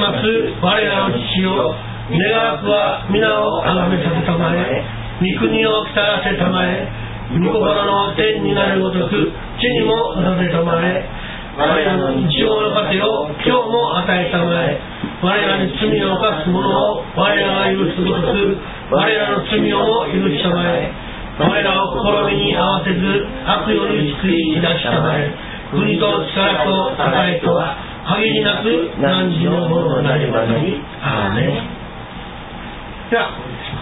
ます我らの父よ、願わくは皆をあがめさせたまえ、御国を来たらせたまえ、御心の天になるごとく地にもさせたまえ、我らの日常の糧を今日も与えたまえ、我らに罪を犯す者を我らが許すごとく我らの罪をも許したまえ、我らを試みに合わせず悪より救い出したまえ、国と力と栄と限りなく汝のものとなりまに。アーメン。では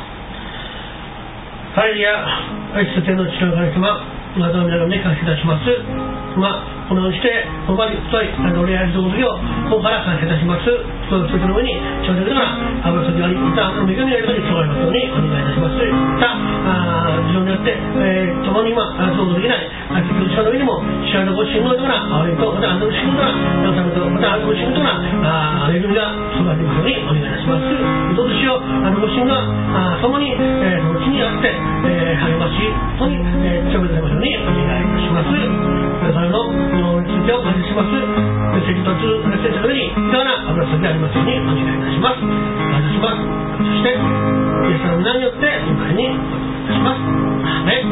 ハレルヤ、愛する天の父の神様、また皆が目感謝いたします。このようにして本場に太い礼拝道具をここから感謝いたします。その上に頂上では油注ぎあり、また恵みがあるように備えますようにお願いいたします。また事情によって共に想像できない結局下の上にも主のご神のような憐れみと、またあのご神のような皆様と、またあのご神のような恵みが備わりますようにお願いいたします。どうぞしよう、あのご神が共にその地にあって励ましとに強めてくれますようにお願いいたします。これからの日常についてお感謝します。メッセージとメッセージの上にいかがな油注ぎありますようにお願いいたします。感謝します。そしてイエスの皆によってお前にお願いいたします。アーメン。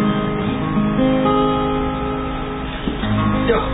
では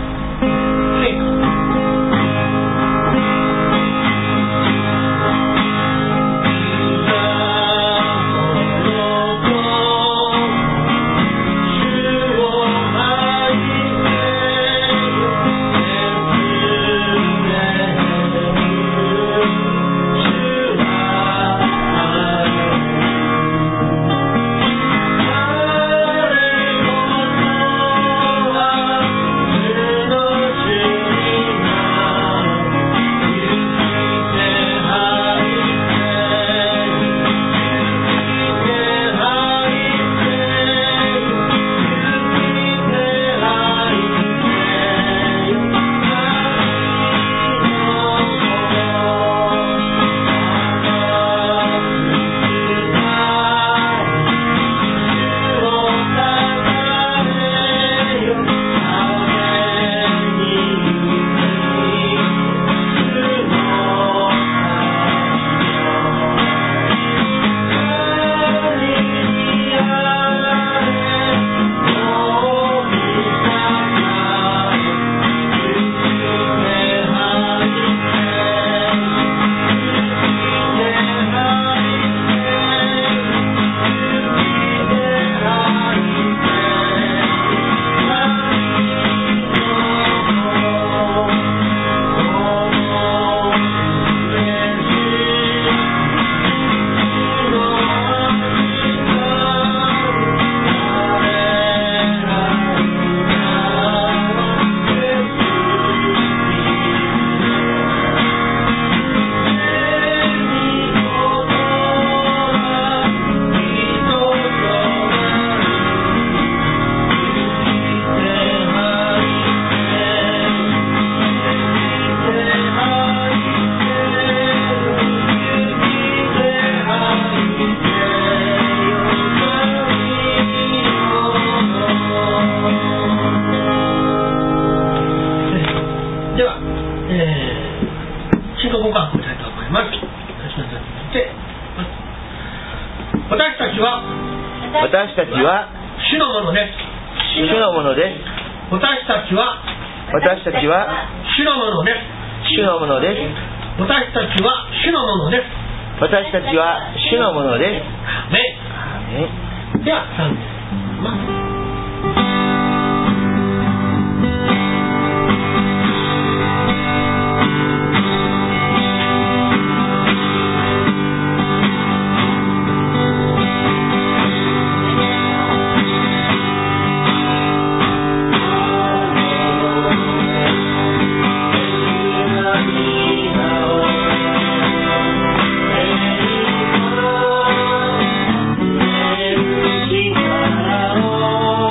私たちは主のものです。 主のものです。 私たちは主のものです。 主のものです。 私たちは主のものです。 私たちは主のものです。 アーメン。では賛美します。 Oh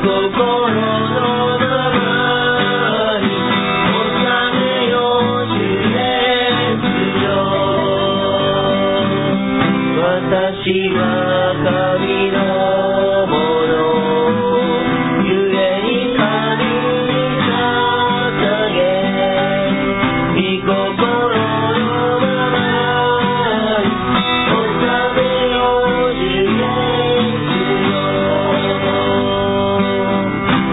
「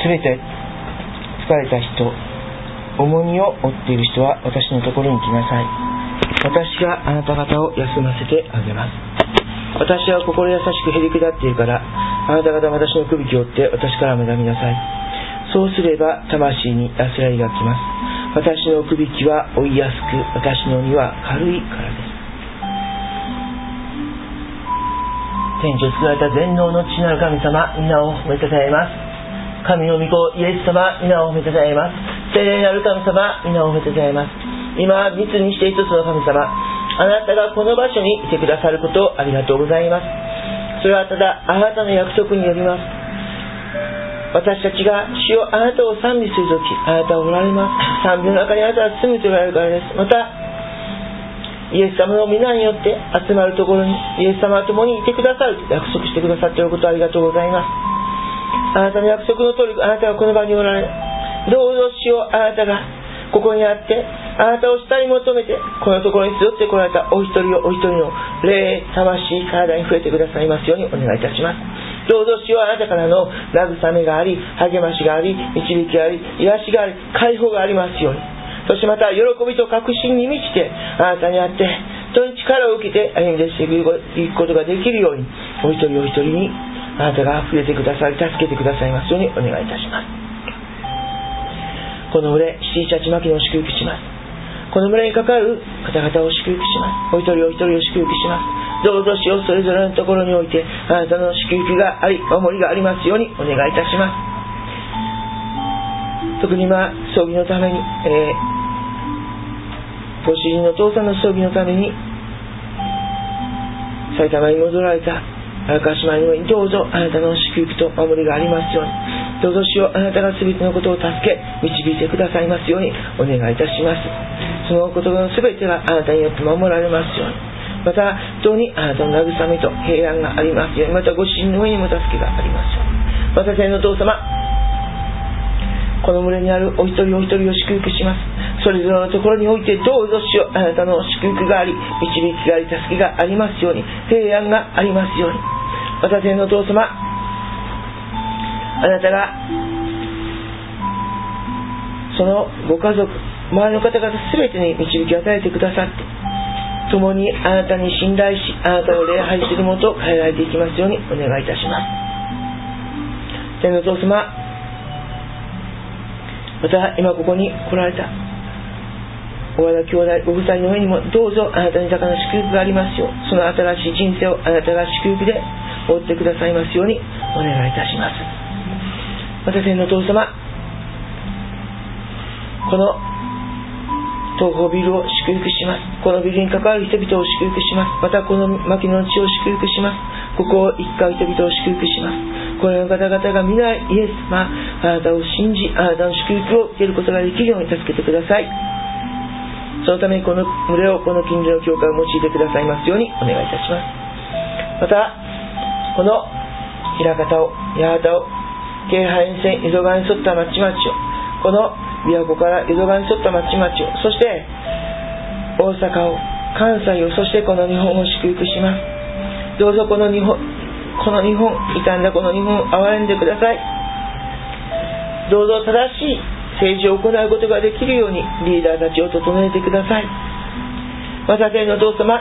すべて疲れた人、重荷を負っている人は私のところに来なさい。私があなた方を休ませてあげます。私は心優しくへりくだっているから、あなた方は私のくびきを追って私から学びなさい。そうすれば魂に安らぎが来ます。私のくびきは追いやすく、私の荷は軽いからです。天地を作られた全能の父なる神様、皆を褒めたたえます。神の御子イエス様、皆を褒めたたえます。聖霊なる神様、皆を褒めたたえます。今密にして一つの神様、あなたがこの場所にいてくださることをありがとうございます。それはただあなたの約束によります。私たちが主よあなたを賛美するとき、あなたはおられます。賛美の中にあなたは住むとおられるからです。またイエス様の皆によって集まるところにイエス様と共にいてくださると約束してくださっていることをありがとうございます。あなたの約束の通り、あなたがこの場におられ、どうぞ主よあなたがここにあってあなたを下に求めてこのところに集ってこられたお一人お一人の霊、魂、体に触れてくださいますようにお願いいたします。どうぞ主よあなたからの慰めがあり、励ましがあり、導きがあり、癒しがあり、解放がありますように。そしてまた喜びと確信に満ちてあなたにあって人に力を受けて歩んでしていくことができるように、お一人お一人にあなたが触れてくださり助けてくださいますようにお願いいたします。この群れ七一八牧野を祝福します。この群れにかかる方々を祝福します。お一人お一人を祝福します。どうぞ主よそれぞれのところにおいてあなたの祝福があり守りがありますようにお願いいたします。特に今葬儀のために、ご主人のお父さんの葬儀のために埼玉に戻られた荒川姉妹の上にどうぞあなたの祝福と守りがありますように、どうぞ主よあなたが全てのことを助け導いてくださいますようにお願いいたします。そのことの全てがあなたによって守られますように、また本当にあなたの慰めと平安がありますように、またご主人の上にも助けがありますように。また天のお父様、この群れにあるお一人お一人を祝福します。それぞれのところにおいてどうぞ主よあなたの祝福があり、導きがあり、助けがありますように、平安がありますように。また天のお父様、あなたがそのご家族、周りの方々全てに導きを与えてくださって、共にあなたに信頼しあなたを礼拝するもと変えられていきますようにお願いいたします。天のお父様、また今ここに来られた小和田兄弟ご夫妻の上にもどうぞあなたに豊かな祝福がありますよう、その新しい人生をあなたが祝福で覆ってくださいますようにお願いいたします。また天のお父様、この東宝ビルを祝福します。このビルに関わる人々を祝福します。またこの牧野の地を祝福します。ここを一家人々を祝福します。この方々が皆イエス様あなたを信じあなたの祝福を受けることができるように助けてください。そのためにこの群れをこの近所の教会を用いてくださいますようにお願いいたします。またこの枚方を八幡を京阪沿線江戸川に沿った町々を、この琵琶湖から江戸川に沿った町々を、そして大阪を、関西を、そしてこの日本を祝福します。どうぞこの日本傷んだこの日本を憐れんでください。どうぞ正しい政治を行うことができるようにリーダーたちを整えてください。また天のお父様、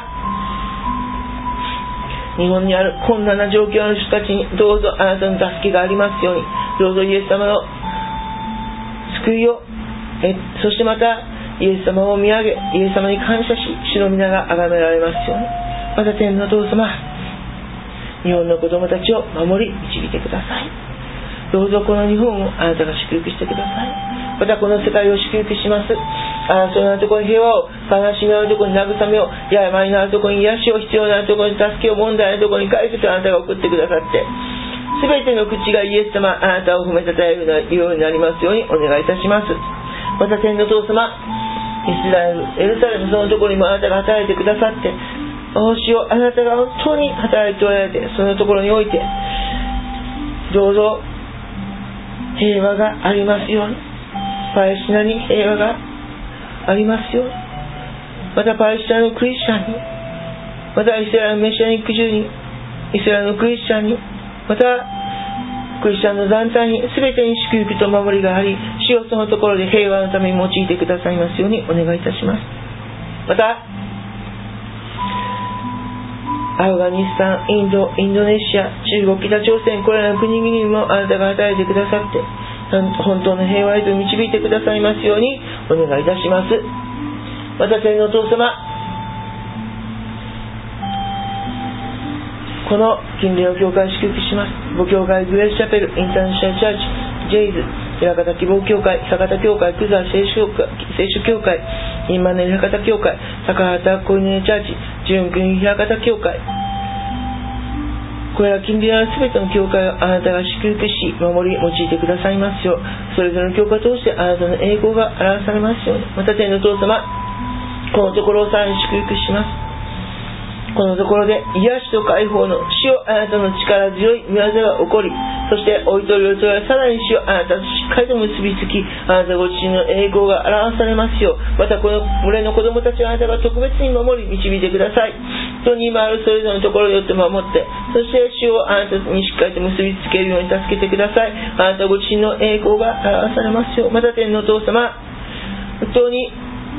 日本にある困難な状況の人たちにどうぞあなたの助けがありますように、どうぞイエス様の救いをそしてまたイエス様を見上げイエス様に感謝し主の皆が崇められますように。また天のお父様、日本の子供たちを守り導いてください。どうぞこの日本をあなたが祝福してください。またこの世界を祝福します。そうなるところに平和を、悲しみのあるところに慰めを、病のあるところに癒しを、必要なあるところに助けを、問題のあるところに解決をあなたが送ってくださって、すべての口がイエス様あなたを褒めたたえるようになりますようにお願いいたします。また天のお父様、イスラエルエルサレムそのところにもあなたが働いてくださって、主よあなたが本当に働いておられて、そのところにおいてどうぞ平和がありますように、パレスチナに平和がありますように、またパレスチナのクリスチャンに、またイスラエルのメシアニック人に、イスラエルのクリスチャンに、またクリスチャンの団体に全てに祝福と守りがあり、主よそのところで平和のために用いてくださいますようにお願いいたします。またアフガニスタン、インドネシア、中国、北朝鮮、これらの国々にもあなたが与えてくださって本当の平和へと導いてくださいますようにお願いいたします。また天のお父様、この近隣の教会を祝福します。母教会グレースチャペル、インターナショナルチャーチ、ジェイズ、平方希望教会、久方教会、久沢聖書教会、インマネル平方教会、高畑コイネチャーチ、純国平方教会、これら近隣のすべての教会をあなたが祝福し守り用いてくださいますよう、それぞれの教会を通してあなたの栄光が表されますように。また天のお父様、このところをさらに祝福します。このところで癒しと解放の主よ、あなたの力強い御業が起こり、そしてお一人お一人はさらに主よ、あなたとしっかりと結びつき、あなたご自身の栄光が表されますよう、またこの群れの子供たちをあなたが特別に守り導いてください。人に今あるそれぞれのところによって守って、そして主をあなたにしっかりと結びつけるように助けてください。あなたご自身の栄光が表されますよう。また天のお父様、本当に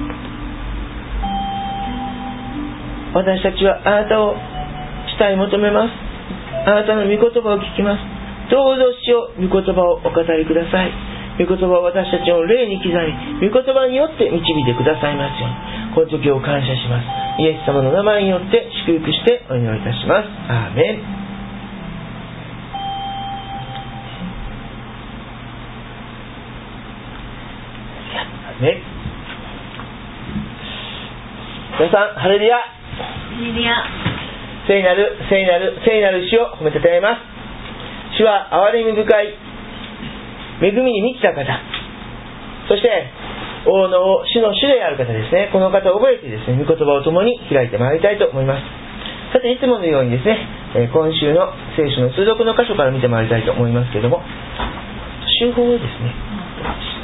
私たちはあなたを慕い求めます。あなたの御言葉を聞きます。どうぞ主よ、御言葉をお語りください。御言葉を私たちの霊に刻み、御言葉によって導いてくださいますように、この時を感謝します。イエス様の名前によって祝福してお祈りいたします。アーメン。アーメン。皆さん、ハレルヤ。聖なる聖なる聖なる主を褒めたたえます。主は憐れみ深い、恵みに満ちた方、そして王の王、主の主である方ですね。この方を覚えてですね、御言葉を共に開いてまいりたいと思います。さて、いつものようにですね、今週の聖書の通読の箇所から見てまいりたいと思いますけれども、週報をですね